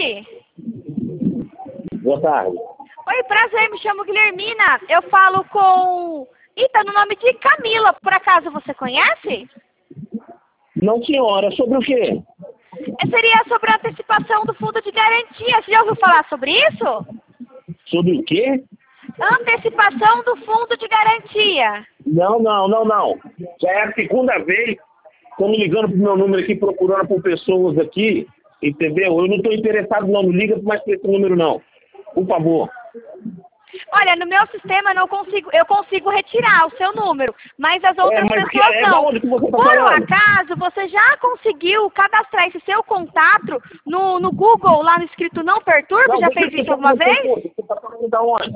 tarde. Boa tarde. Oi, prazer, me chamo Guilhermina. Eu falo com... tá no nome de Camila, por acaso você conhece? Não, senhora, sobre o quê? Seria sobre a antecipação do fundo de garantia. Você já ouviu falar sobre isso? Sobre o quê? Antecipação do fundo de garantia. Não. Já é a segunda vez que eu me ligando pro meu número aqui, procurando por pessoas aqui, entendeu? Eu não estou interessado não, não liga mais para esse número não, por favor. Olha, no meu sistema eu consigo retirar o seu número, mas as outras pessoas não. Da onde que você tá Por um falando? acaso, você já conseguiu cadastrar esse seu contato no Google, lá no escrito não perturbe? Já fez isso alguma vez? Você tá falando da onde?